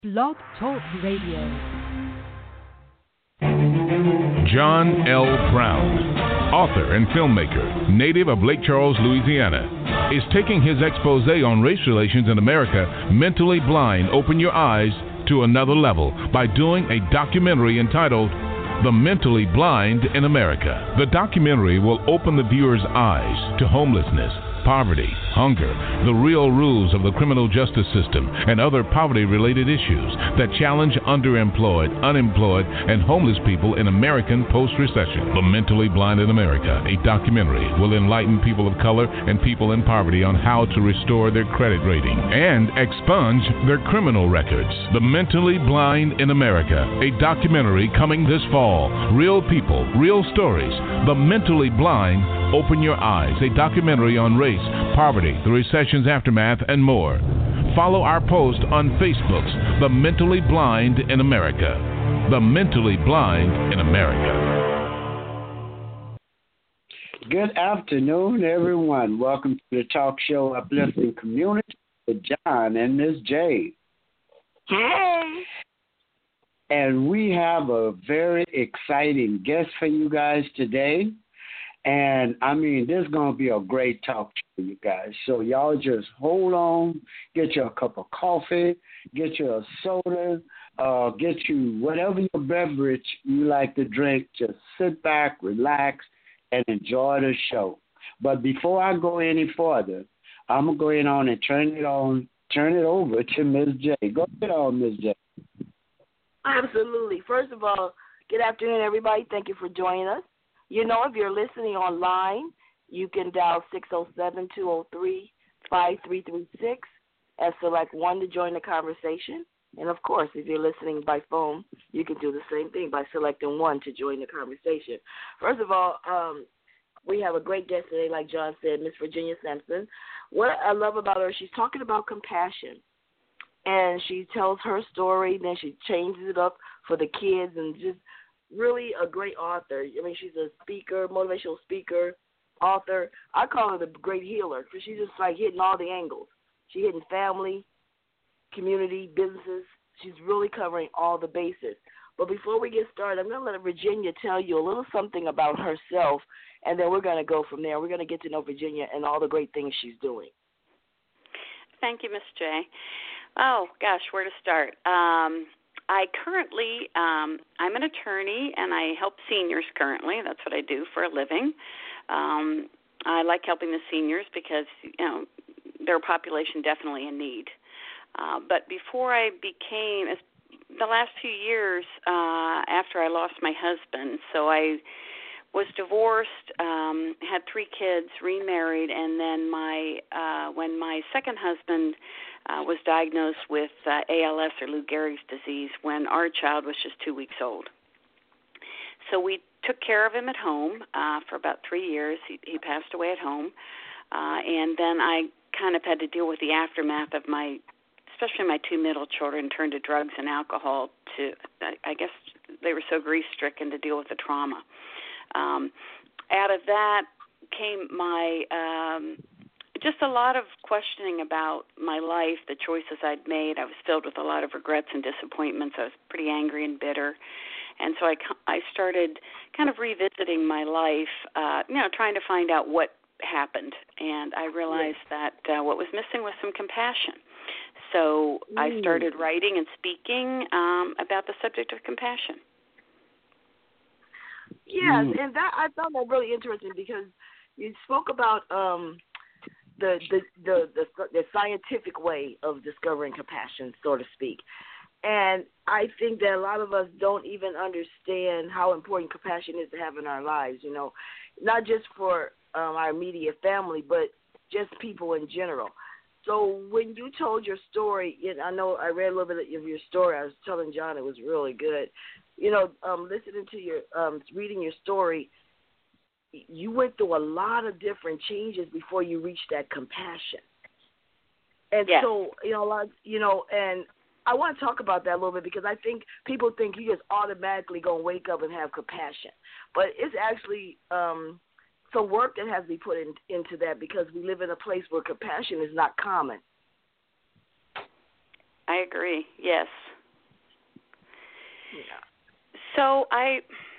Blog Talk Radio. John L. Brown, author and filmmaker, native of Lake Charles, Louisiana, is taking his expose on race relations in America, Mentally Blind, Open Your Eyes, to another level by doing a documentary entitled The Mentally Blind in America. The documentary will open the viewer's eyes to homelessness, poverty, hunger, the real rules of the criminal justice system, and other poverty-related issues that challenge underemployed, unemployed, and homeless people in American post-recession. The Mentally Blind in America, a documentary, will enlighten people of color and people in poverty on how to restore their credit rating and expunge their criminal records. The Mentally Blind in America, a documentary coming this fall. Real people, real stories. The Mentally Blind, Open Your Eyes, a documentary on race, poverty, the recession's aftermath, and more. Follow our post on Facebook's The Mentally Blind in America. The Mentally Blind in America. Good afternoon, everyone. Welcome to the talk show Uplifting Community with John and Miss J. Hey. And we have a very exciting guest for you guys today. And, I mean, this is going to be a great talk for you guys. So y'all just hold on, get you a cup of coffee, get you a soda, get you whatever your beverage you like to drink. Just sit back, relax, and enjoy the show. But before I go any further, I'm going to go in on and turn it over to Ms. J. Go ahead on, Ms. J. Absolutely. First of all, good afternoon, everybody. Thank you for joining us. You know, if you're listening online, you can dial 607-203-5336 and select 1 to join the conversation. And, of course, if you're listening by phone, you can do the same thing by selecting 1 to join the conversation. First of all, we have a great guest today, like John said, Miss Virginia Sampson. What I love about her, she's talking about compassion. And she tells her story, then she changes it up for the kids, and just really a great author. I mean, she's a speaker, motivational speaker, author. I call her the great healer because she's just like hitting all the angles. She's hitting family, community, businesses. She's really covering all the bases. But before we get started, I'm going to let Virginia tell you a little something about herself, and then we're going to go from there. We're going to get to know Virginia and all the great things she's doing. Thank you, Miss J. Oh, gosh, where to start? I currently, I'm an attorney, and I help seniors currently. That's what I do for a living. I like helping the seniors because, you know, they're a population definitely in need. But before I became, the last few years after I lost my husband, so I was divorced, had 3 kids, remarried, and then when my second husband was diagnosed with ALS or Lou Gehrig's disease when our child was just 2 weeks old. So we took care of him at home for about 3 years. He passed away at home. And then I kind of had to deal with the aftermath of especially my 2 middle children turned to drugs and alcohol I guess they were so grief-stricken to deal with the trauma. Out of that came my just a lot of questioning about my life, the choices I'd made. I was filled with a lot of regrets and disappointments. I was pretty angry and bitter. And so I started kind of revisiting my life, trying to find out what happened. And I realized that what was missing was some compassion. So I started writing and speaking about the subject of compassion. Yes, and that I found that really interesting because you spoke about the scientific way of discovering compassion, so to speak. And I think that a lot of us don't even understand how important compassion is to have in our lives, you know, not just for our immediate family, but just people in general. So when you told your story, I know I read a little bit of your story. I was telling John it was really good. You know, listening to your, reading your story, you went through a lot of different changes before you reached that compassion. And so, and I want to talk about that a little bit because I think people think you just automatically going to wake up and have compassion. But it's actually some work that has to be put into that because we live in a place where compassion is not common. I agree, yes. So I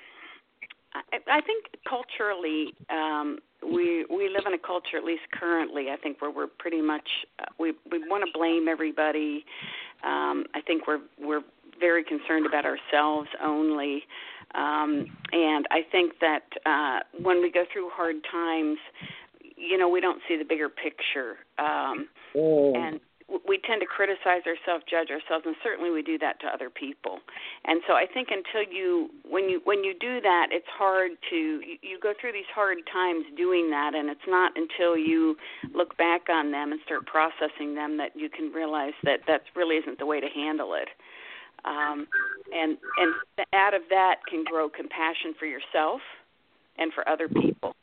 think culturally, we live in a culture, at least currently, I think, where we're pretty much we want to blame everybody. I think we're very concerned about ourselves only, and I think that when we go through hard times, we don't see the bigger picture, and we tend to criticize ourselves, judge ourselves, and certainly we do that to other people. And so I think when you do that, it's hard you go through these hard times doing that, and it's not until you look back on them and start processing them that you can realize that really isn't the way to handle it. And out of that can grow compassion for yourself and for other people.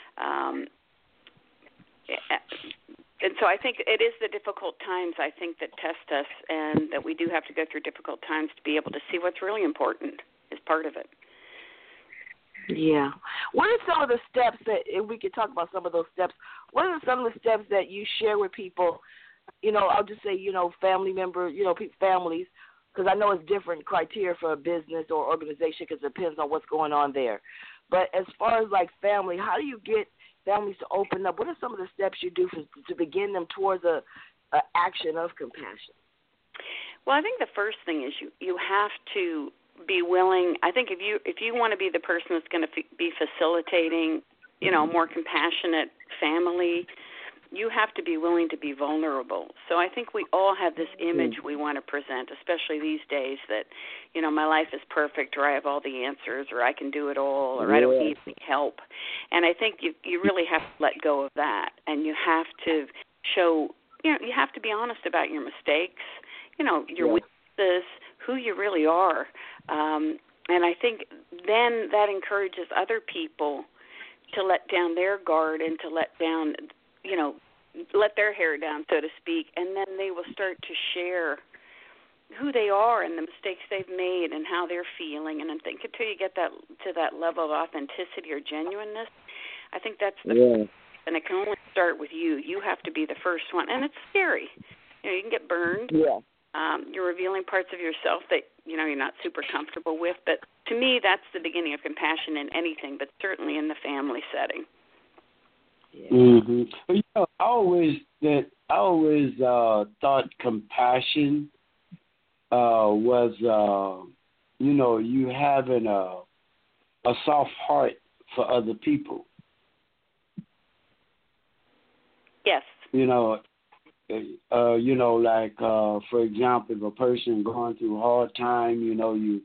And so I think it is the difficult times, I think, that test us, and that we do have to go through difficult times to be able to see what's really important is part of it. Yeah. What are some of the steps that, if we could talk about some of those steps, what are some of the steps that you share with people? I'll just say, family members, families, because I know it's different criteria for a business or organization because it depends on what's going on there. But as far as like family, how do you get families to open up? What are some of the steps you do to begin them towards a action of compassion? Well, I think the first thing is you have to be willing. I think if you want to be the person that's going to be facilitating, more compassionate family, you have to be willing to be vulnerable. So I think we all have this image we want to present, especially these days, that, my life is perfect, or I have all the answers, or I can do it all, or I don't need any help. And I think you really have to let go of that, and you have to show, you have to be honest about your mistakes, your weaknesses, who you really are. And I think then that encourages other people to let down their guard and to let down, let their hair down, so to speak, and then they will start to share who they are and the mistakes they've made and how they're feeling. And I think until you get to that level of authenticity or genuineness, I think that's and it can only start with you. You have to be the first one, and it's scary. You can get burned. Yeah. You're revealing parts of yourself that you're not super comfortable with. But to me, that's the beginning of compassion in anything, but certainly in the family setting. Yeah. Mm-hmm. I always thought compassion was you having a soft heart for other people. Yes. Like for example, if a person going through a hard time, you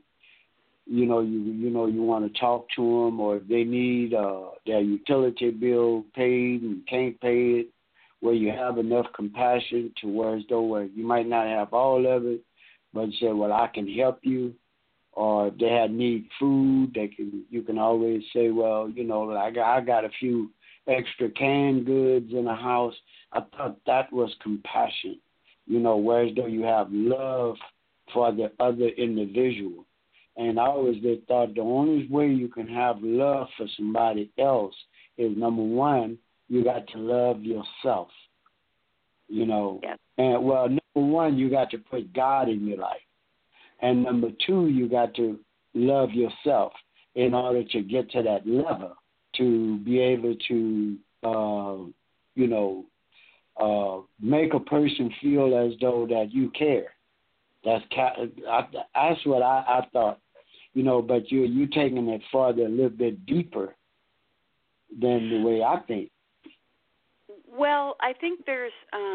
want to talk to them, or if they need their utility bill paid and can't pay it, where you have enough compassion to where you might not have all of it, but you say, well, I can help you. Or if they need food, you can always say, well, I got a few extra canned goods in the house. I thought that was compassion, whereas though you have love for the other individual. And I always thought the only way you can have love for somebody else is, number one, you got to love yourself, Yes. And, well, number one, you got to put God in your life. And number two, you got to love yourself in order to get to that level, to be able to, make a person feel as though that you care. That's what I thought, but you're taking it farther, a little bit deeper than the way I think. Well, I think there's,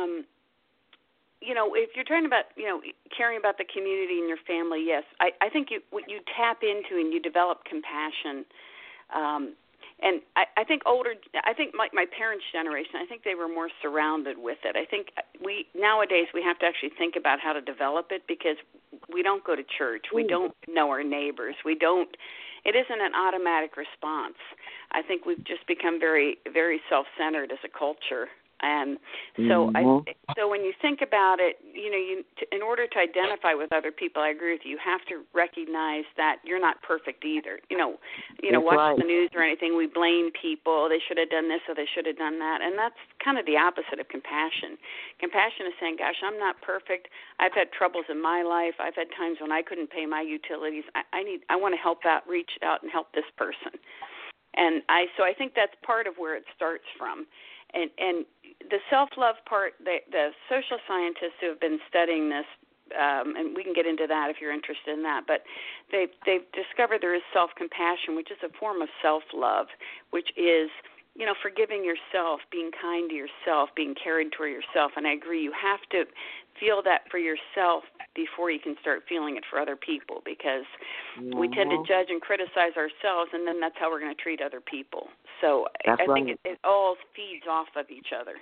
if you're talking about, caring about the community and your family, yes, I think you tap into and you develop compassion. And I think my parents' generation, I think they were more surrounded with it. I think nowadays we have to actually think about how to develop it, because we don't go to church. We don't know our neighbors. It isn't an automatic response. I think we've just become very, very self-centered as a culture. And so so when you think about it, in order to identify with other people, I agree with you. You have to recognize that you're not perfect either. Watching the news or anything, we blame people. They should have done this or they should have done that, and that's kind of the opposite of compassion. Compassion is saying, "Gosh, I'm not perfect. I've had troubles in my life. I've had times when I couldn't pay my utilities. I want to help out, reach out, and help this person." And so I think that's part of where it starts from. And the self-love part, the social scientists who have been studying this, and we can get into that if you're interested in that, but they've discovered there is self-compassion, which is a form of self-love, which is, forgiving yourself, being kind to yourself, being caring toward yourself. And I agree, you have to feel that for yourself before you can start feeling it for other people, because we tend to judge and criticize ourselves, and then that's how we're going to treat other people. So I think it all feeds off of each other.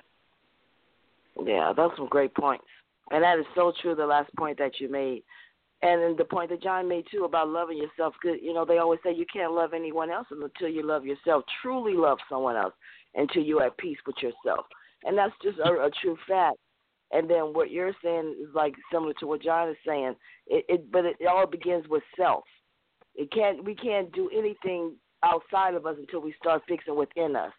Yeah, those some great points. And that is so true, the last point that you made. And then the point that John made, too, about loving yourself. Because, they always say you can't love anyone else until you love yourself, truly love someone else, until you're at peace with yourself. And that's just a true fact. And then what you're saying is like similar to what John is saying. But it all begins with self. We can't do anything outside of us until we start fixing within us.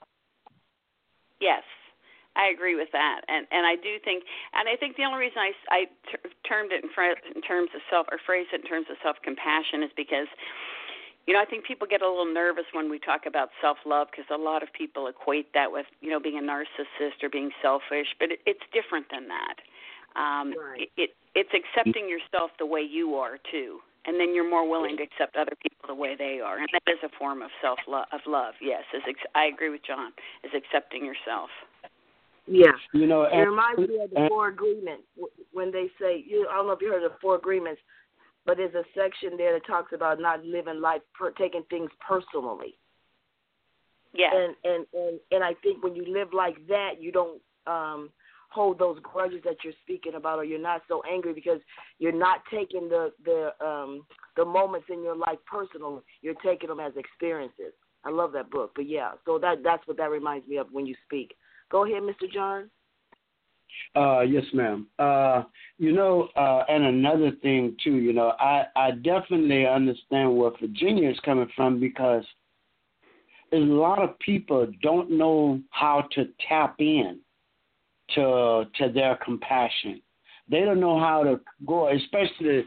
Yes, I agree with that, and I do think, and I think the only reason I termed it in terms of self, or phrased it in terms of self-compassion, is because, I think people get a little nervous when we talk about self-love, because a lot of people equate that with, being a narcissist or being selfish, but it's different than that. Right. It's accepting yourself the way you are too, and then you're more willing to accept other people the way they are, and that is a form of self-love. Yes, I agree with John, is accepting yourself. Yeah. It reminds me of the Four Agreements when they say, I don't know if you heard of the Four Agreements, but there's a section there that talks about not living life, taking things personally. Yeah. And I think when you live like that, you don't hold those grudges that you're speaking about, or you're not so angry because you're not taking the moments in your life personal. You're taking them as experiences. I love that book. But, yeah, so that's what that reminds me of when you speak. Go ahead, Mr. John. Yes, ma'am. And another thing, too, I definitely understand where Virginia is coming from, because a lot of people don't know how to tap in to their compassion. They don't know how to go, especially,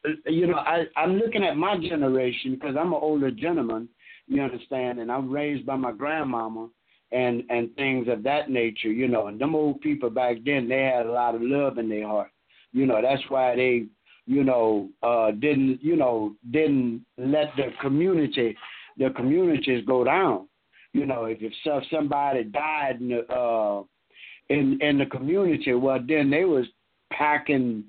I'm looking at my generation, because I'm an older gentleman, you understand, and I'm raised by my grandmama, and things of that nature, and them old people back then, they had a lot of love in their heart. That's why they, didn't let the communities go down. If somebody died in the community, well, then they was packing,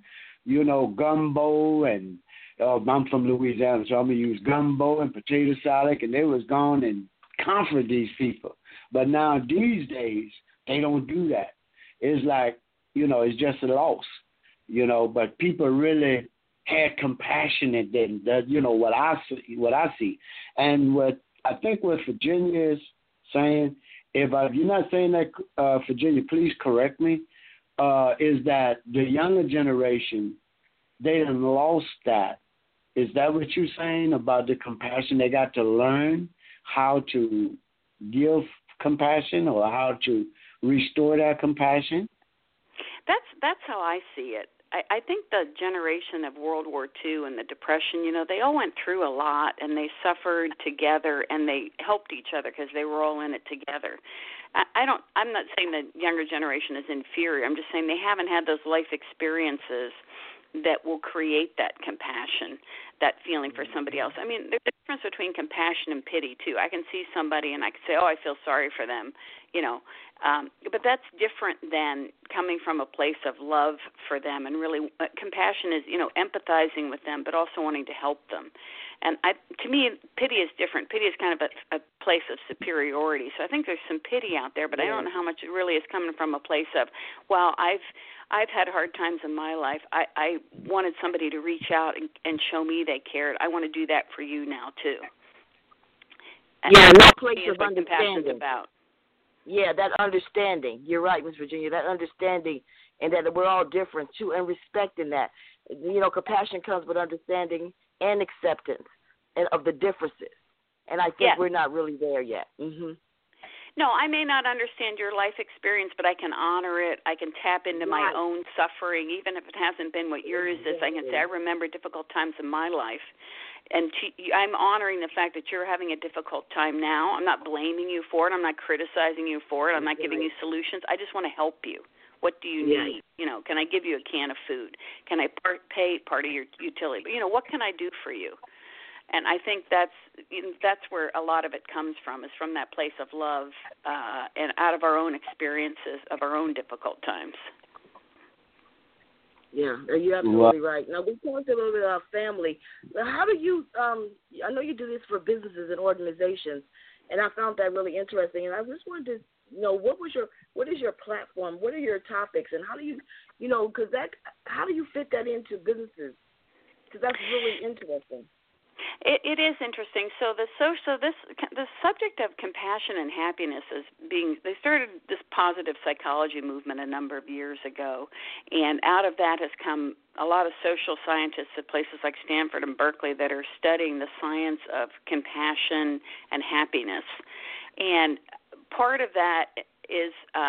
gumbo and, I'm from Louisiana, so I'm going to use gumbo and potato salad, and they was gone and comfort these people. But now these days, they don't do that. It's like, it's just a loss, but people really had compassion in them, what I see. And what I think what Virginia is saying, if you're not saying that, Virginia, please correct me, is that the younger generation, they have lost that. Is that what you're saying about the compassion? They got to learn how to give compassion, or how to restore that compassion? That's how I see it. I think the generation of World War II and the Depression, they all went through a lot, and they suffered together, and they helped each other because they were all in it together. I'm not saying the younger generation is inferior. I'm just saying they haven't had those life experiences that will create that compassion, that feeling for somebody else. I mean, there's a difference between compassion and pity, too. I can see somebody and I can say, I feel sorry for them, but that's different than coming from a place of love for them. And really, compassion is, empathizing with them, but also wanting to help them. And to me, pity is different. Pity is kind of a place of superiority. So I think there's some pity out there, but I don't know how much it really is coming from a place of, I've had hard times in my life. I wanted somebody to reach out and show me they cared. I want to do that for you now, too. And no place of understanding. About. Yeah, that understanding. You're right, Miss Virginia. That understanding, and that we're all different too, and respecting that. Compassion comes with understanding and acceptance and of the differences. And I think we're not really there yet. Mm-hmm. No, I may not understand your life experience, but I can honor it. I can tap into my own suffering, even if it hasn't been what yours is. I can say, I remember difficult times in my life. And I'm honoring the fact that you're having a difficult time now. I'm not blaming you for it. I'm not criticizing you for it. I'm not giving you solutions. I just want to help you. What do you need? Can I give you a can of food? Can I pay part of your utility? What can I do for you? And I think that's where a lot of it comes from, is from that place of love and out of our own experiences of our own difficult times. Yeah, you're absolutely right. Now, we talked a little bit about family. Now, how do you I know you do this for businesses and organizations, and I found that really interesting. And I just wanted to know, what is your platform? What are your topics? And how do you, how do you fit that into businesses? Because that's really interesting. It is interesting. So the subject of compassion and happiness they started this positive psychology movement a number of years ago, and out of that has come a lot of social scientists at places like Stanford and Berkeley that are studying the science of compassion and happiness. And part of that is,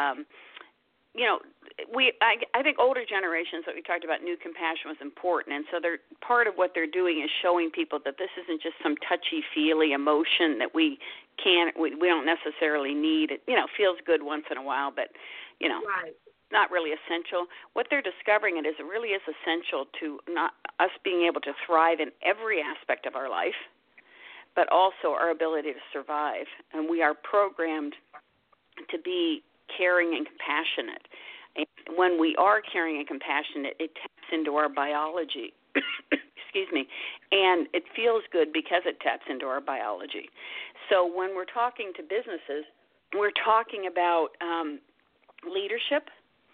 I think older generations that we talked about knew compassion was important, and so part of what they're doing is showing people that this isn't just some touchy-feely emotion that we don't necessarily need. It feels good once in a while, but not really essential. What they're discovering it really is essential to us being able to thrive in every aspect of our life, but also our ability to survive. And we are programmed to be caring and compassionate. And when we are caring and compassionate, it taps into our biology. Excuse me. And it feels good because it taps into our biology. So when we're talking to businesses, we're talking about leadership.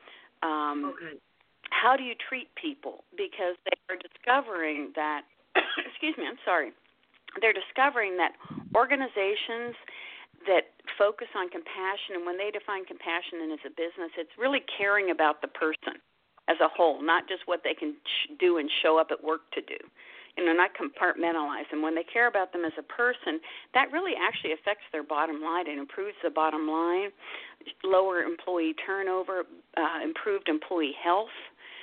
How do you treat people? Because they are discovering that, they're discovering that organizations that focus on compassion, and when they define compassion as a business, it's really caring about the person as a whole, not just what they can do and show up at work to do. Not compartmentalize. And when they care about them as a person, that really actually affects their bottom line. It improves the bottom line, lower employee turnover, improved employee health,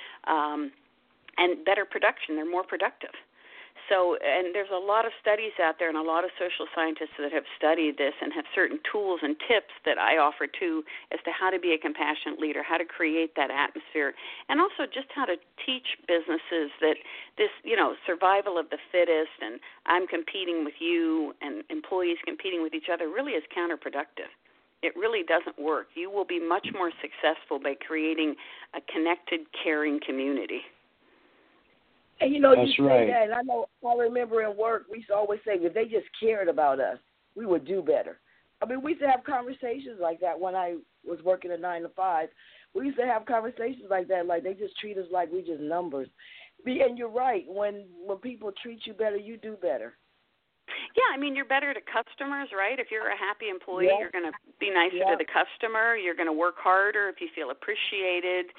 and better production. They're more productive. So, and there's a lot of studies out there and a lot of social scientists that have studied this and have certain tools and tips that I offer too as to how to be a compassionate leader, how to create that atmosphere, and also just how to teach businesses that this, survival of the fittest and I'm competing with you and employees competing with each other really is counterproductive. It really doesn't work. You will be much more successful by creating a connected, caring community. And you say that, and I remember in work, we used to always say, if they just cared about us, we would do better. I mean, we used to have conversations like that when I was working a 9 to 5. We used to have conversations like that, like they just treat us like we just numbers. And you're right, when people treat you better, you do better. Yeah, you're better to customers, right? If you're a happy employee, you're going to be nicer to the customer. You're going to work harder if you feel appreciated.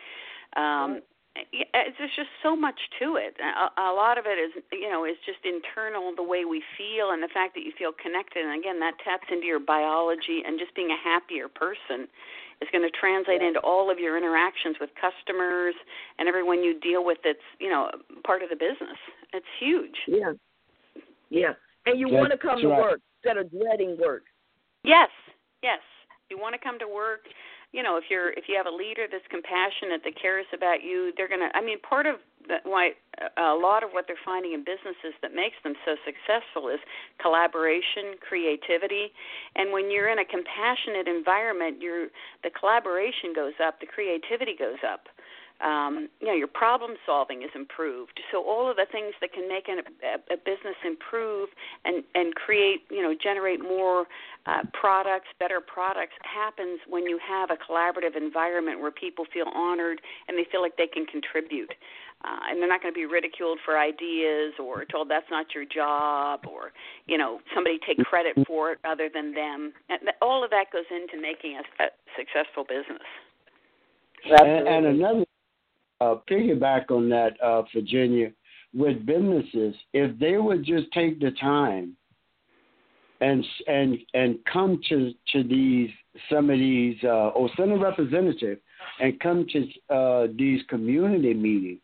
There's just so much to it. A lot of it is just internal, the way we feel and the fact that you feel connected. And, again, that taps into your biology, and just being a happier person is going to translate into all of your interactions with customers and everyone you deal with that's, part of the business. It's huge. Yeah. Yeah. And you want to come to work instead of dreading work. Yes. You want to come to work. If you have a leader that's compassionate, that cares about you, they're going to, part of why a lot of what they're finding in businesses that makes them so successful is collaboration, creativity. And when you're in a compassionate environment, the collaboration goes up, the creativity goes up. Your problem solving is improved. So all of the things that can make a business improve and create, generate more products, better products, happens when you have a collaborative environment where people feel honored and they feel like they can contribute. and they're not going to be ridiculed for ideas or told that's not your job, or somebody take credit for it other than them. And all of that goes into making a successful business. And another piggyback on that, Virginia, with businesses, if they would just take the time and come to some of these or send a representative and come to these community meetings,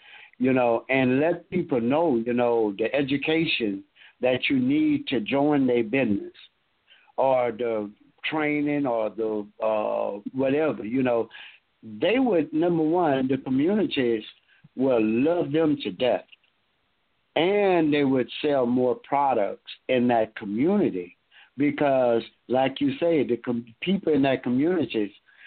and let people know, the education that you need to join their business, or the training, or the whatever, they would, number one, the communities will love them to death, and they would sell more products in that community because, like you say, the people in that community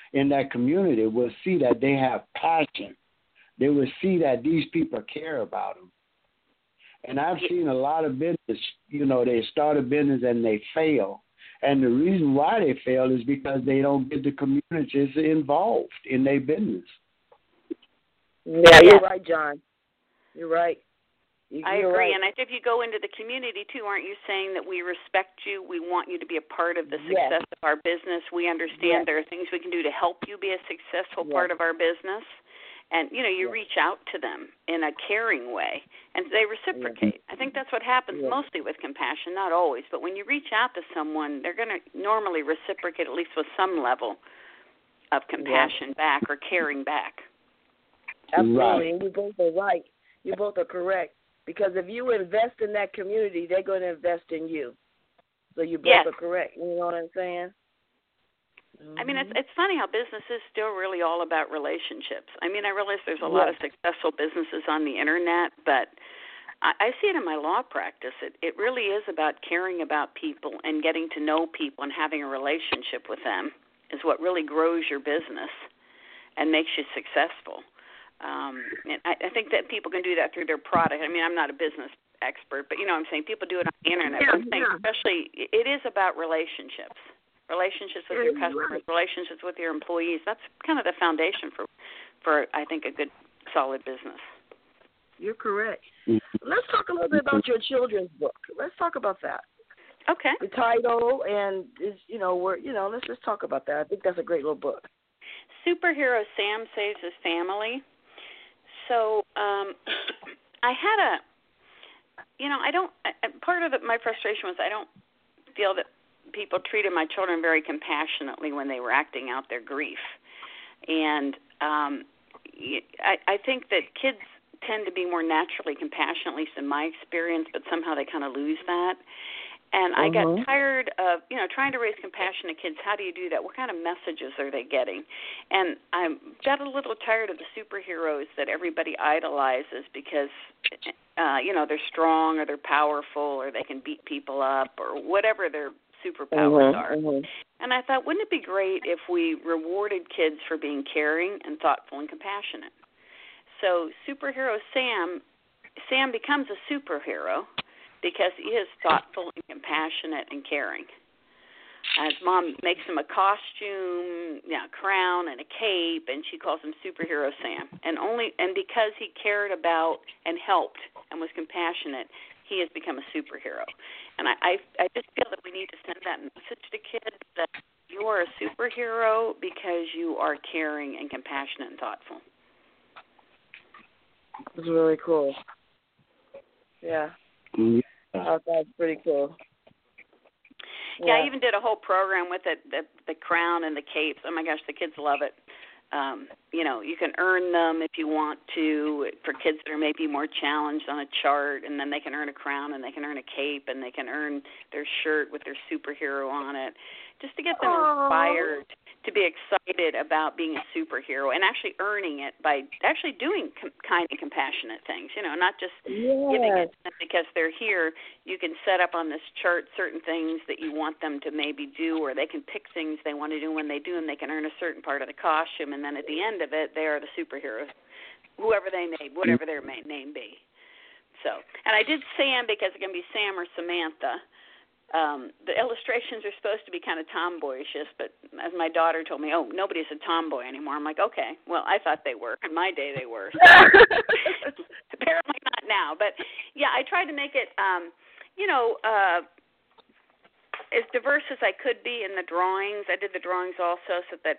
will see that they have passion. They will see that these people care about them. And I've seen a lot of business, they start a business and they fail. And the reason why they fail is because they don't get the communities involved in their business. Yeah, you're right, John. You're right. I agree. Right. And if you go into the community, too, aren't you saying that we respect you, we want you to be a part of the success of our business, we understand there are things we can do to help you be a successful part of our business? And, you reach out to them in a caring way, and they reciprocate. I think that's what happens mostly with compassion, not always. But when you reach out to someone, they're going to normally reciprocate, at least with some level of compassion back or caring back. Absolutely. And you both are right. You both are correct. Because if you invest in that community, they're going to invest in you. So you both are correct. You know what I'm saying? I mean, it's funny how business is still really all about relationships. I mean, I realize there's a lot of successful businesses on the Internet, but I see it in my law practice. It really is about caring about people and getting to know people and having a relationship with them is what really grows your business and makes you successful. And I think that people can do that through their product. I mean, I'm not a business expert, but, I'm saying people do it on the Internet. But I'm saying especially it is about relationships. Relationships with your customers, relationships with your employees. That's kind of the foundation for I think, a good, solid business. You're correct. Let's talk a little bit about your children's book. Let's talk about that. Okay. The title and, let's just talk about that. I think that's a great little book. Superhero Sam Saves His Family. So I had part of my frustration was I don't feel that people treated my children very compassionately when they were acting out their grief. And I think that kids tend to be more naturally compassionate, at least in my experience, but somehow they kind of lose that. And I got tired of, trying to raise compassionate kids. How do you do that? What kind of messages are they getting? And I got a little tired of the superheroes that everybody idolizes because, they're strong or they're powerful or they can beat people up or whatever their superpowers are. And I thought, wouldn't it be great if we rewarded kids for being caring and thoughtful and compassionate? So Superhero Sam becomes a superhero because he is thoughtful and compassionate and caring. His mom makes him a costume, crown and a cape, and she calls him Superhero Sam. And because he cared about and helped and was compassionate, he has become a superhero. And I just feel that we need to send that message to kids that you are a superhero because you are caring and compassionate and thoughtful. It's really cool. Yeah. That's pretty cool. Yeah, I even did a whole program with it, the crown and the capes. Oh, my gosh, the kids love it. You can earn them if you want to for kids that are maybe more challenged on a chart, and then they can earn a crown and they can earn a cape and they can earn their shirt with their superhero on it, just to get them inspired to be excited about being a superhero and actually earning it by actually doing kind and compassionate things, not just giving it because they're here. You can set up on this chart certain things that you want them to maybe do, or they can pick things they want to do. When they do them, they can earn a certain part of the costume, and then at the end of it, they are the superheroes, whoever they may, whatever their name be. So, and I did Sam because it can be Sam or Samantha. the illustrations are supposed to be kind of tomboyish, but as my daughter told me, oh, nobody's a tomboy anymore. I'm like, okay, well, I thought they were. In my day, they were. So. Apparently not now. But, yeah, I tried to make it, as diverse as I could be in the drawings. I did the drawings also so that,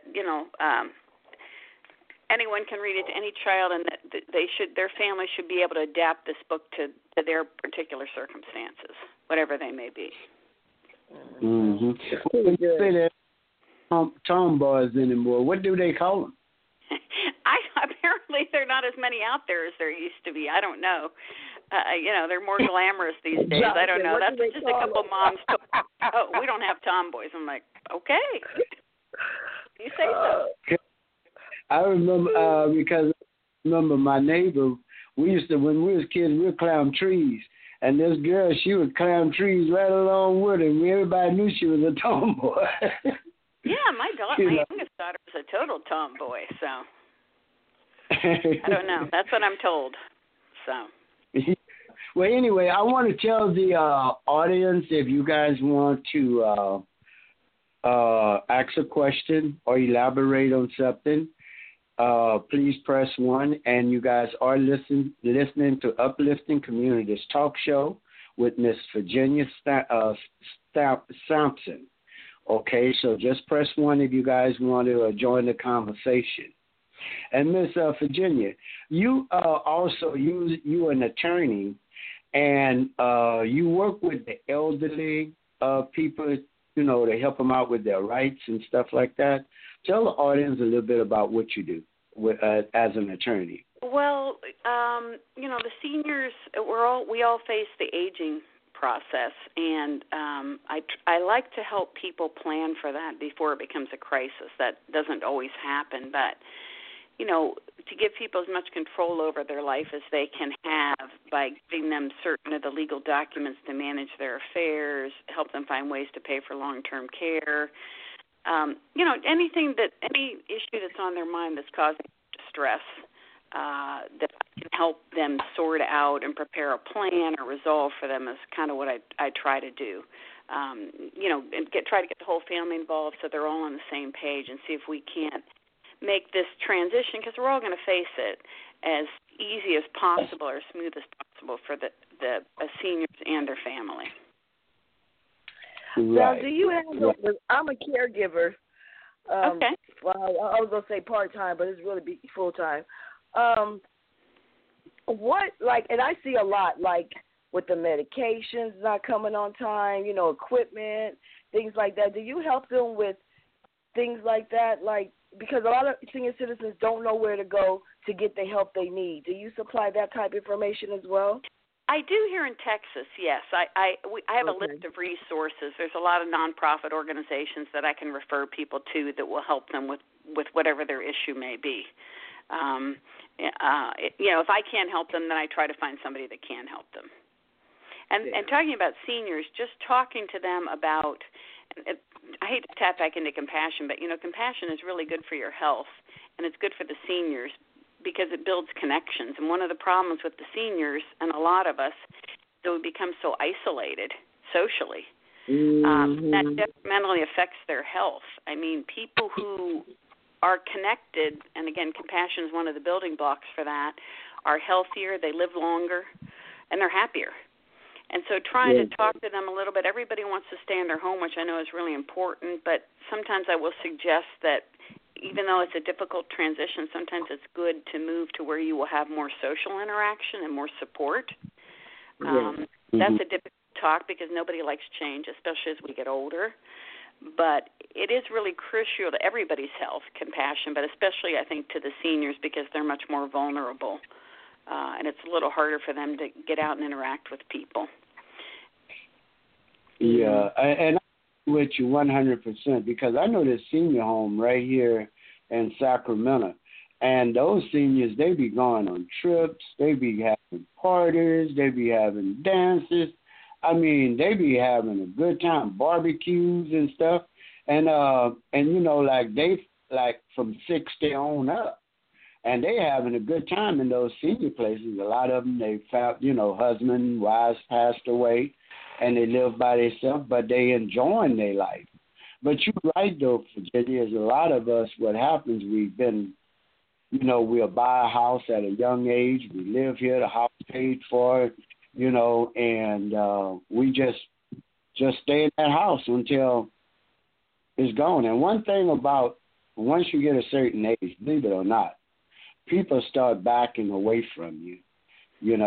anyone can read it to any child, and that their family should be able to adapt this book to their particular circumstances, whatever they may be. Mm-hmm. When you say that tomboys anymore, what do they call them? Apparently, there are not as many out there as there used to be. I don't know. They're more glamorous these days. I don't know. That's just a couple moms. Oh, we don't have tomboys. I'm like, okay. You say so. I remember because my neighbor. We used to, when we was kids, we would climb trees. And this girl, she would climb trees right along with her. Everybody knew she was a tomboy. Yeah, my youngest daughter was a total tomboy, so I don't know. That's what I'm told. So. Well, anyway, I want to tell the audience, if you guys want to ask a question or elaborate on something, please press 1. And you guys are listening to Uplifting Communities Talk Show with Miss Virginia Sampson. Okay, so just press 1 if you guys want to join the conversation. And Miss Virginia, you also you're an attorney, and you work with the elderly people, to help them out with their rights and stuff like that. Tell the audience a little bit about what you do as an attorney. Well, the seniors, we all face the aging process, and I like to help people plan for that before it becomes a crisis. That doesn't always happen, but to give people as much control over their life as they can have by giving them certain of the legal documents to manage their affairs, help them find ways to pay for long-term care. Any issue that's on their mind that's causing stress, that can help them sort out and prepare a plan or resolve for them is kind of what I try to do. And try to get the whole family involved so they're all on the same page and see if we can't make this transition, because we're all going to face it, as easy as possible or smooth as possible for the seniors and their family. Right. Now, do you have? I'm a caregiver. Okay. Well, I was gonna say part-time, but it's really full-time. And I see a lot, with the medications not coming on time, equipment, things like that. Do you help them with things like that? Because a lot of senior citizens don't know where to go to get the help they need. Do you supply that type of information as well? I do here in Texas, yes. I have a list of resources. There's a lot of nonprofit organizations that I can refer people to that will help them with whatever their issue may be. If I can't help them, then I try to find somebody that can help them. And talking about seniors, just talking to them about, I hate to tap back into compassion, but, compassion is really good for your health, and it's good for the seniors because it builds connections. And one of the problems with the seniors, and a lot of us, is we become so isolated socially. Mm-hmm. That detrimentally affects their health. I mean, people who are connected, and again, compassion is one of the building blocks for that, are healthier, they live longer, and they're happier. And so trying to talk to them a little bit, everybody wants to stay in their home, which I know is really important, but sometimes I will suggest that even though it's a difficult transition, sometimes it's good to move to where you will have more social interaction and more support. That's a difficult talk because nobody likes change, especially as we get older. But it is really crucial to everybody's health, compassion, but especially, I think, to the seniors because they're much more vulnerable. And it's a little harder for them to get out and interact with people. Yeah, and I'm with you 100% because I know this senior home right here in Sacramento, and those seniors, they be going on trips, they be having parties, they be having dances. I mean, they be having a good time, barbecues and stuff, and they from 60 on up. And they having a good time in those senior places. A lot of them, they found, husband, wives passed away. and they live by themselves, but they enjoying their life. But you're right, though, Virginia, is a lot of us, what happens, we'll buy a house at a young age. We live here, the house paid for, and we just stay in that house until it's gone. And one thing about once you get a certain age, believe it or not, people start backing away from you. You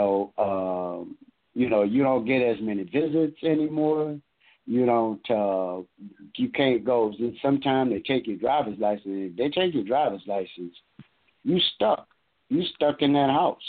don't get as many visits anymore. You can't go. Sometimes they take your driver's license. If they take your driver's license, you stuck. You stuck in that house.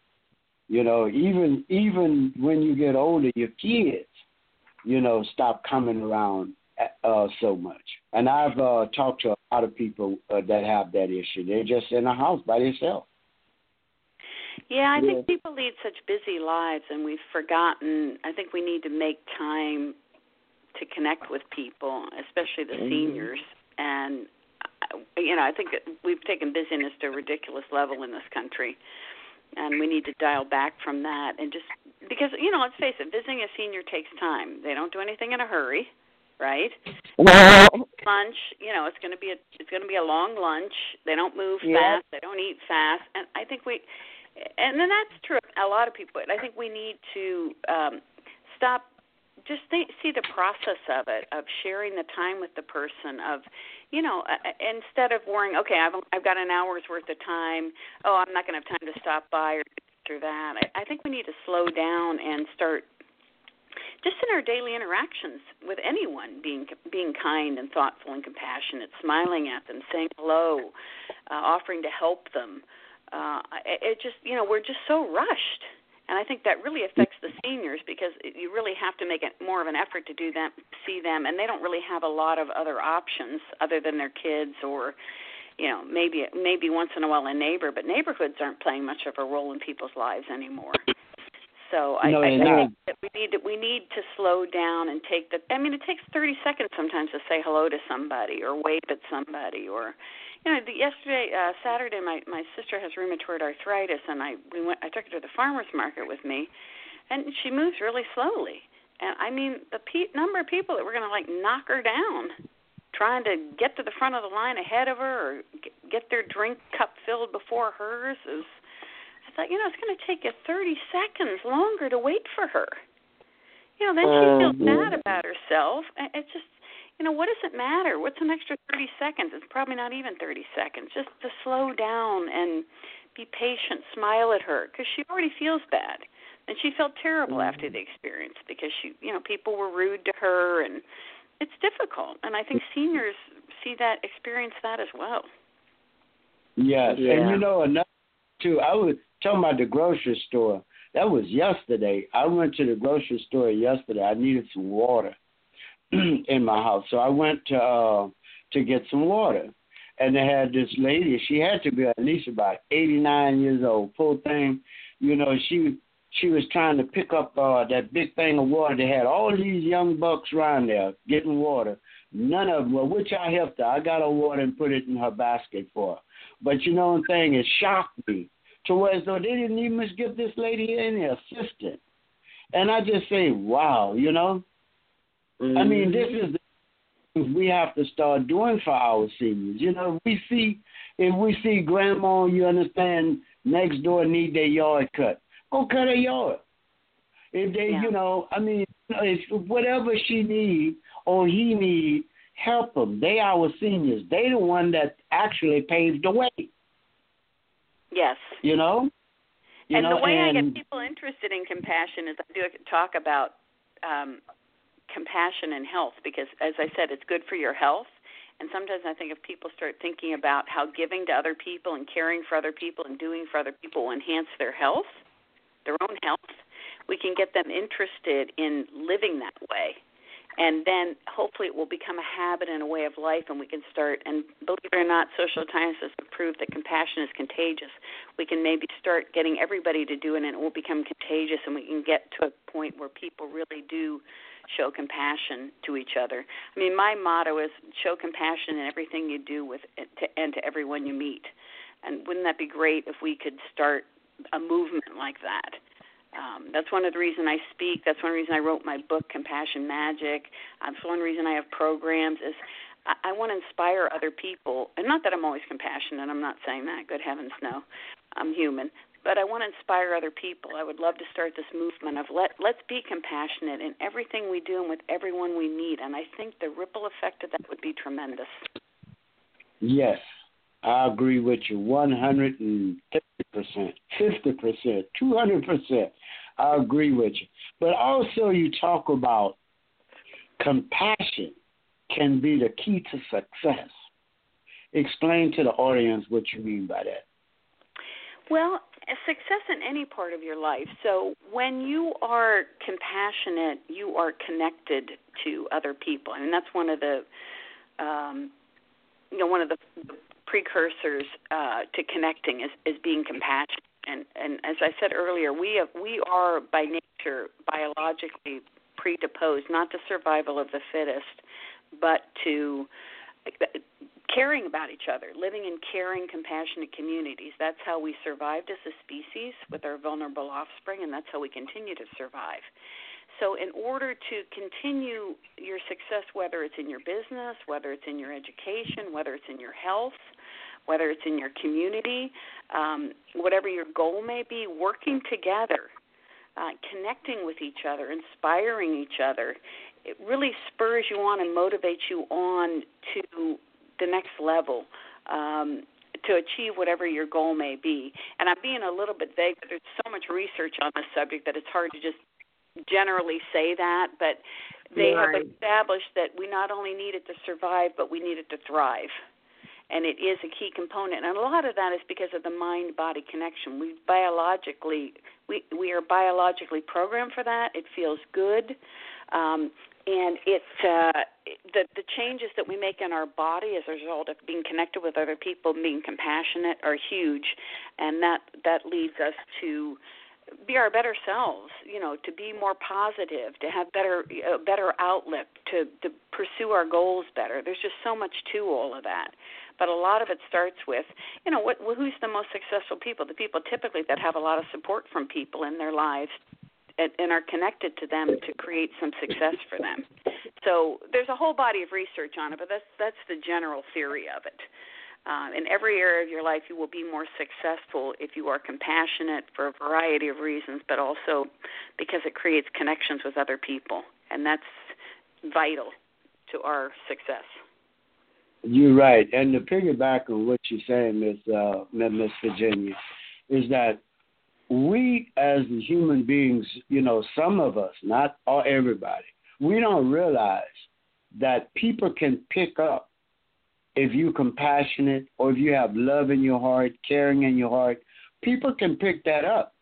Even when you get older, your kids, stop coming around so much. And I've talked to a lot of people that have that issue. They're just in a house by themselves. Yeah, I think people lead such busy lives, and we've forgotten. I think we need to make time to connect with people, especially the seniors. And, I think that we've taken busyness to a ridiculous level in this country, and we need to dial back from that. And just because, let's face it, visiting a senior takes time. They don't do anything in a hurry, right? Lunch, it's going to be a long lunch. They don't move fast. They don't eat fast. And I think and then that's true of a lot of people. I think we need to stop, see the process of it, of sharing the time with the person, of, instead of worrying, okay, I've got an hour's worth of time. Oh, I'm not going to have time to stop by or that. I think we need to slow down and start just in our daily interactions with anyone, being kind and thoughtful and compassionate, smiling at them, saying hello, offering to help them. We're just so rushed. And I think that really affects the seniors because you really have to make it more of an effort to see them, and they don't really have a lot of other options other than their kids or, maybe once in a while a neighbor, but neighborhoods aren't playing much of a role in people's lives anymore. So I think that we need to slow down and take it takes 30 seconds sometimes to say hello to somebody or wave at somebody or, yesterday, Saturday, my sister has rheumatoid arthritis, and I took her to the farmer's market with me, and she moves really slowly. And the number of people that were going to knock her down, trying to get to the front of the line ahead of her or get their drink cup filled before hers is. I thought, it's going to take you 30 seconds longer to wait for her. Then she feels bad about herself. It's just, what does it matter? What's an extra 30 seconds? It's probably not even 30 seconds. Just to slow down and be patient, smile at her, because she already feels bad. And she felt terrible after the experience because people were rude to her, and it's difficult. And I think seniors experience that as well. Yes, and another too, I was talking about the grocery store. That was yesterday. I went to the grocery store yesterday. I needed some water in my house, so I went to get some water. And they had this lady. She had to be at least about 89 years old. Poor thing, she was trying to pick up that big thing of water. They had all these young bucks around there getting water. None of them, which I helped her. I got her water and put it in her basket for her. But one thing, it shocked me to where as though they didn't even give this lady any assistance. And I just say, wow, this is the things we have to start doing for our seniors. If we see grandma, you understand, next door need their yard cut, go cut her yard. If they, it's whatever she need or he need, help them. They our seniors. They the one that actually paved the way. Yes. And the way I get people interested in compassion is I do talk about compassion and health because, as I said, it's good for your health. And sometimes I think if people start thinking about how giving to other people and caring for other people and doing for other people will enhance their health, their own health, we can get them interested in living that way. And then hopefully it will become a habit and a way of life, and we can start, and believe it or not, social scientists have proved that compassion is contagious. We can maybe start getting everybody to do it, and it will become contagious, and we can get to a point where people really do show compassion to each other. My motto is show compassion in everything you do and to everyone you meet. And wouldn't that be great if we could start a movement like that? That's one of the reasons I speak. That's one reason I wrote my book, Compassion Magic. That's one reason I have programs is I want to inspire other people. And not that I'm always compassionate. I'm not saying that. Good heavens, no. I'm human. But I want to inspire other people. I would love to start this movement of let's be compassionate in everything we do and with everyone we meet. And I think the ripple effect of that would be tremendous. Yes, I agree with you 150%, 50%, 200%. I agree with you. But also you talk about compassion can be the key to success. Explain to the audience what you mean by that. Well, success in any part of your life. So when you are compassionate, you are connected to other people. I mean, that's one of the, one of the precursors to connecting is being compassionate. And as I said earlier, we are by nature biologically predisposed, not to survival of the fittest, but to caring about each other, living in caring, compassionate communities. That's how we survived as a species with our vulnerable offspring, and that's how we continue to survive. So in order to continue your success, whether it's in your business, whether it's in your education, whether it's in your health, whether it's in your community, whatever your goal may be, working together, connecting with each other, inspiring each other, it really spurs you on and motivates you on to the next level to achieve whatever your goal may be. And I'm being a little bit vague, but there's so much research on this subject that it's hard to just generally say that, but they have established that we not only need it to survive, but we need it to thrive. And it is a key component. And a lot of that is because of the mind-body connection. We are biologically programmed for that. It feels good. And the changes that we make in our body as a result of being connected with other people, being compassionate, are huge. And that leads us to be our better selves, to be more positive, to have better outlook, to pursue our goals better. There's just so much to all of that. But a lot of it starts with, who's the most successful people? The people typically that have a lot of support from people in their lives and are connected to them to create some success for them. So there's a whole body of research on it, but that's the general theory of it. In every area of your life, you will be more successful if you are compassionate for a variety of reasons, but also because it creates connections with other people, and that's vital to our success. You're right. And to piggyback on what you're saying, Miss Virginia, is that we as human beings, some of us, not everybody, we don't realize that people can pick up if you're compassionate or if you have love in your heart, caring in your heart. People can pick that up.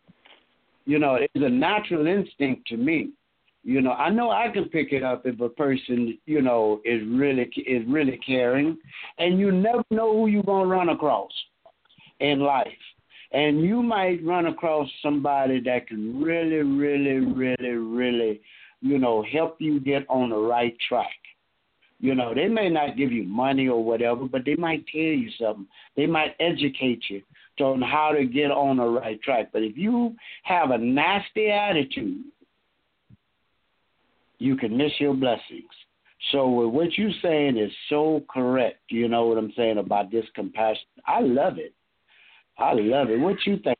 It's a natural instinct to me. I know I can pick it up if a person, is really caring, and you never know who you're going to run across in life. And you might run across somebody that can really, really, really, really, help you get on the right track. They may not give you money or whatever, but they might tell you something. They might educate you on how to get on the right track. But if you have a nasty attitude, you can miss your blessings. So what you're saying is so correct. You know what I'm saying about this compassion. I love it. What you think?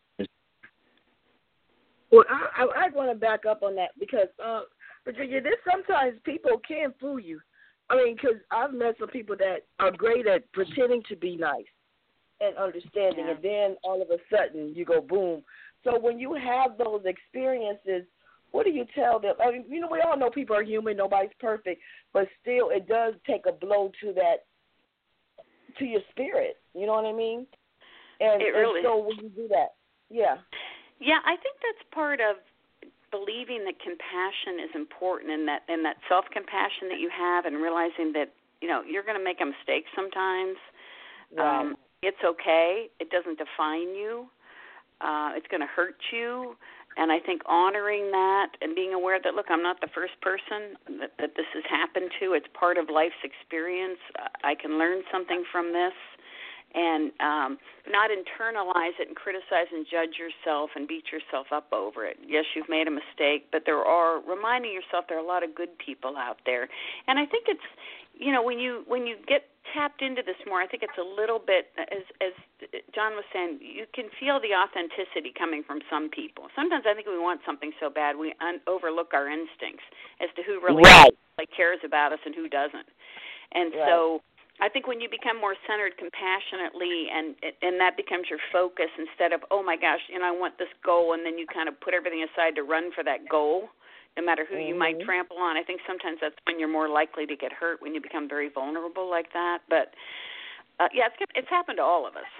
Well, I want to back up on that because, Virginia, there's sometimes people can fool you. I mean, because I've met some people that are great at pretending to be nice and understanding, and then all of a sudden you go boom. So when you have those experiences, what do you tell them? I mean, we all know people are human, nobody's perfect, but still it does take a blow to your spirit. You know what I mean? And so when you do that, yeah, I think that's part of believing that compassion is important, and that self-compassion that you have, and realizing that you're going to make a mistake sometimes. Right. It's okay. It doesn't define you. It's going to hurt you. And I think honoring that and being aware that, look, I'm not the first person that this has happened to. It's part of life's experience. I can learn something from this. and not internalize it and criticize and judge yourself and beat yourself up over it. Yes, you've made a mistake, but reminding yourself there are a lot of good people out there. And I think it's, when you get tapped into this more, I think it's a little bit, as John was saying, you can feel the authenticity coming from some people. Sometimes I think we want something so bad we overlook our instincts as to who really cares about us and who doesn't. And so I think when you become more centered compassionately and that becomes your focus instead of, oh, my gosh, I want this goal, and then you kind of put everything aside to run for that goal, no matter who you might trample on. I think sometimes that's when you're more likely to get hurt, when you become very vulnerable like that. But, it's happened to all of us.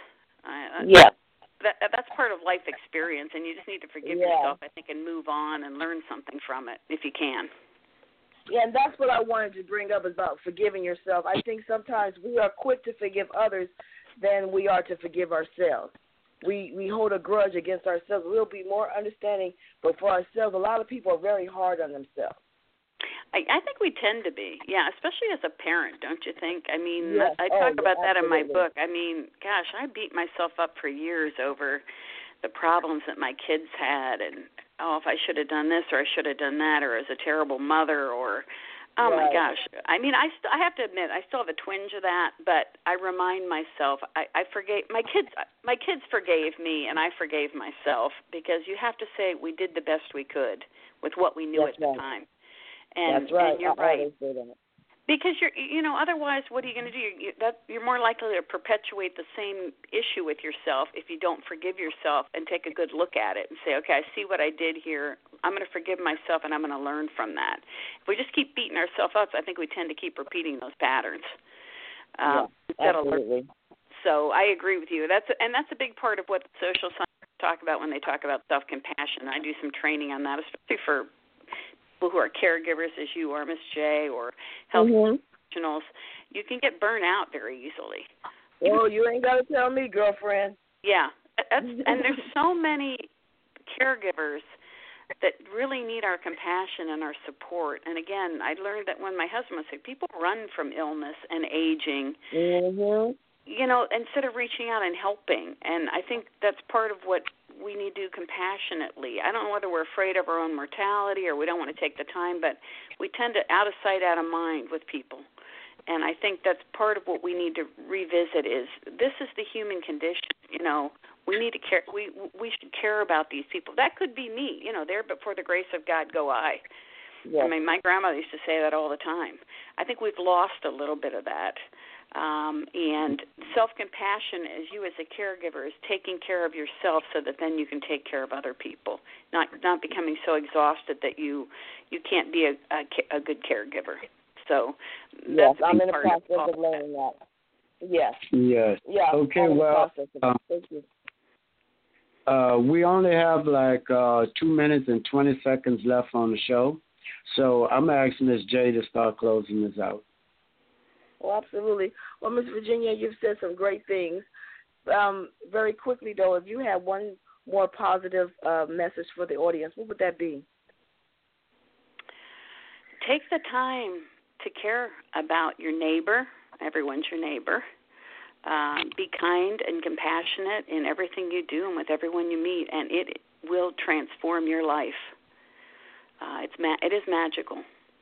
That's part of life experience, and you just need to forgive yourself, I think, and move on and learn something from it if you can. Yeah, and that's what I wanted to bring up about forgiving yourself. I think sometimes we are quick to forgive others than we are to forgive ourselves. We hold a grudge against ourselves. We'll be more understanding, but for ourselves, a lot of people are very hard on themselves. I think we tend to be, especially as a parent, don't you think? I mean, I talk about that in my book. I mean, gosh, I beat myself up for years over the problems that my kids had, and if I should have done this or I should have done that, or as a terrible mother, or my gosh. I mean, I have to admit, I still have a twinge of that, but I remind myself, I forgave my kids. My kids forgave me, and I forgave myself, because you have to say we did the best we could with what we knew at the time. And, that's right. And you're right. Because otherwise, what are you going to do? You're more likely to perpetuate the same issue with yourself if you don't forgive yourself and take a good look at it and say, okay, I see what I did here. I'm going to forgive myself, and I'm going to learn from that. If we just keep beating ourselves up, I think we tend to keep repeating those patterns. Absolutely. So I agree with you. That's a big part of what the social scientists talk about when they talk about self-compassion. I do some training on that, especially for people who are caregivers, as you are, Miss J, or health professionals. You can get burnt out very easily. Oh, you ain't got to tell me, girlfriend. Yeah, and there's so many caregivers that really need our compassion and our support. And again, I learned that when my husband was sick, people run from illness and aging, instead of reaching out and helping. And I think that's part of what we need to do compassionately. I don't know whether we're afraid of our own mortality or we don't want to take the time, but we tend to out of sight, out of mind with people. And I think that's part of what we need to revisit is this is the human condition. We need to care. We should care about these people. That could be me. There but for the grace of God go I. Yes. I mean, my grandmother used to say that all the time. I think we've lost a little bit of that. And self-compassion, as you as a caregiver, is taking care of yourself so that then you can take care of other people, not becoming so exhausted that you can't be a good caregiver. So that's I'm in the process of learning that. Yes. Yes. Yeah. Okay. Well, thank you. We only have 2 minutes and 20 seconds left on the show, so I'm asking Ms. J to start closing this out. Well, absolutely. Well, Ms. Virginia, you've said some great things. Very quickly, though, if you had one more positive message for the audience, what would that be? Take the time to care about your neighbor. Everyone's your neighbor. Be kind and compassionate in everything you do and with everyone you meet, and it will transform your life. It is magical.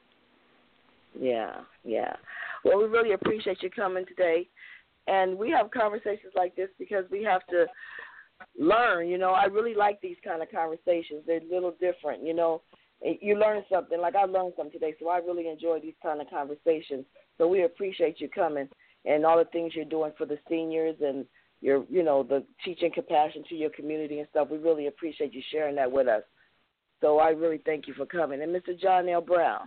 Yeah. Well, we really appreciate you coming today, and we have conversations like this because we have to learn. I really like these kind of conversations. They're a little different, You learn something. Like I learned something today, so I really enjoy these kind of conversations. So we appreciate you coming and all the things you're doing for the seniors and your, the teaching compassion to your community and stuff. We really appreciate you sharing that with us. So I really thank you for coming. And Mr. John L. Brown.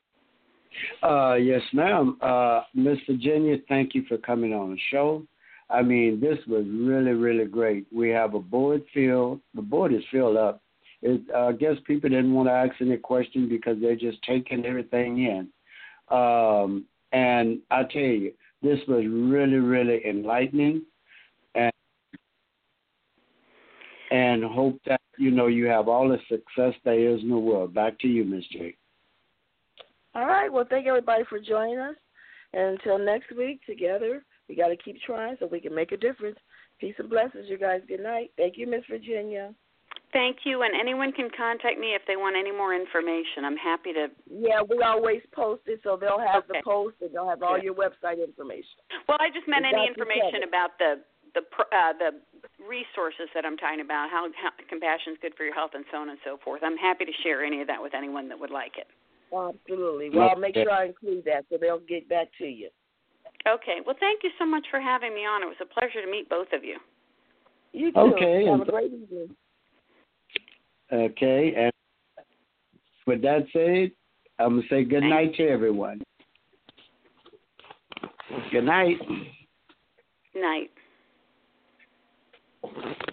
Yes, ma'am. Miss Virginia, thank you for coming on the show. I mean, this was really, really great. We have a board filled. The board is filled up. I guess people didn't want to ask any questions because they're just taking everything in. And I tell you, this was really, really enlightening. And hope that, you have all the success there is in the world. Back to you, Ms. J. All right. Well, thank everybody for joining us. And until next week, together We got to keep trying so we can make a difference. Peace and blessings, you guys. Good night. Thank you, Miss Virginia. Thank you, and anyone can contact me if they want any more information. I'm happy to. Yeah, we always post it, so they'll have the post and they'll have all your website information. Well, I just meant any information about the resources that I'm talking about, how compassion is good for your health and so on and so forth. I'm happy to share any of that with anyone that would like it. Absolutely. Well, I'll make sure I include that so they'll get back to you. Okay. Well, thank you so much for having me on. It was a pleasure to meet both of you. You too. Okay. Have a great evening. Okay. And with that said, I'm going to say good night to everyone. Good night. Night.